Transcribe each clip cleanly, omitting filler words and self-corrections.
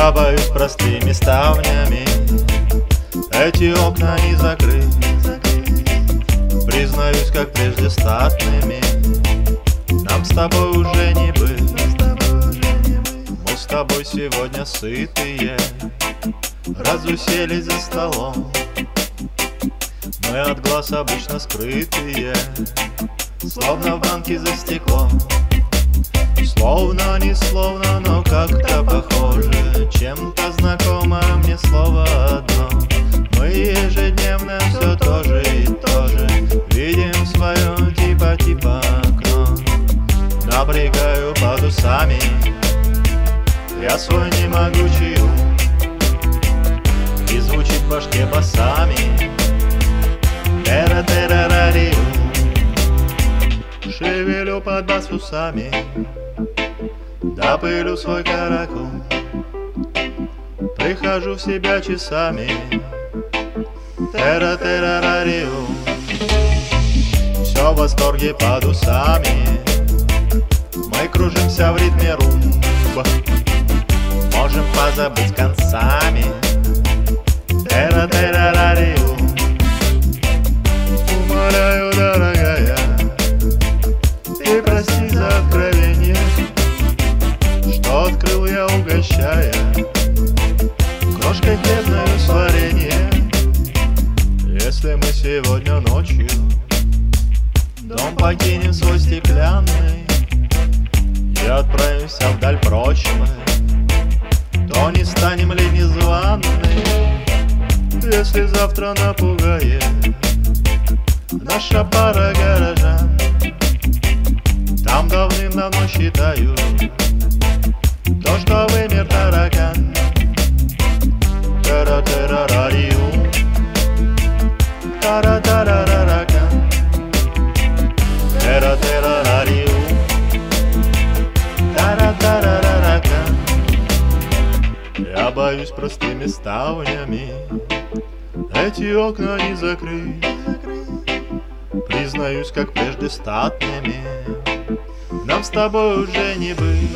Я боюсь простыми ставнями эти окна не закрыть. Признаюсь, как прежде статными нам с тобой уже не быть. Мы с тобой сегодня сытые, разуселись за столом. Мы от глаз обычно скрытые, словно в банке за стеклом. Словно, не словно, но как-то похоже, чем-то знакомо мне слово одно. Мы ежедневно все то же и то же видим свое типа окно. Напрягаю под усами я свой немогучий ум, и звучит в башке басами тера-тера-рариу. Шевелю под бас усами, допылю свой каракум, прихожу в себя часами тера-тера-рариу. Все в восторге под усами, мы кружимся в ритме румба, можем позабыть концами тера-тера-рариу. Умоляю, дорогая, ты прости за откровение, что открыл я, угощая крошкой хлебную с вареньем. Если мы сегодня ночью дом покинем свой стеклянный и отправимся вдаль прочь мы, то не станем ли незваными, если завтра напугает наша пара горожан. Там давным-давно считают то, что вымер таракан. Тара-тара-рариу, тара-тара-раракан, тара-тара-рариу, тара-тара-раракан. Я боюсь простыми ставнями эти окна не закрыть. Признаюсь, как прежде статными нам с тобой уже не быть.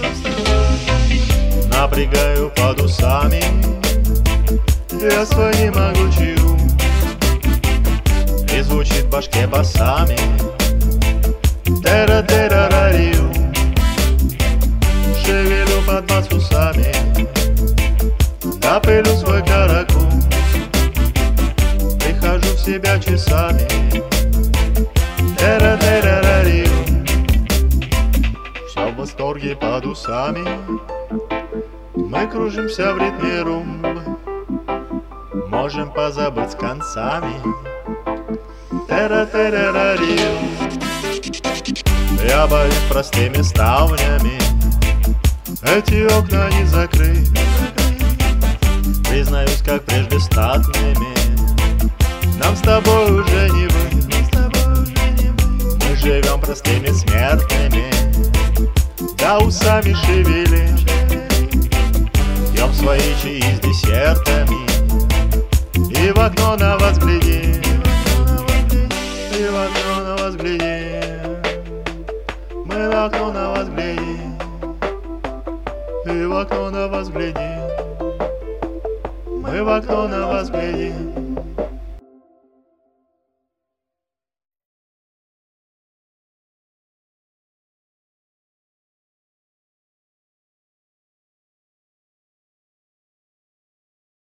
Напрягаю под усами я свой немогучий ум, и звучит в башке басами тера-тера-рариу. Шевелю под бас усами, допылю свой каракум, прихожу в себя часами тера-тера-рариу. Все в восторге под усами, мы кружимся в ритме румбы, можем позабыть с концами тера-тера-рариу. Я боюсь простыми ставнями эти окна не закрыть. Признаюсь, как прежде статными нам с тобой уже не быть. Мы живем простыми смертными, да усами шевелим, пьем свои чаи с десертами и в окно на вас глядим, и в окно на вас глядим. Мы в окно на вас глядим, и в окно на вас глядим. Мы в окно на вас глядим.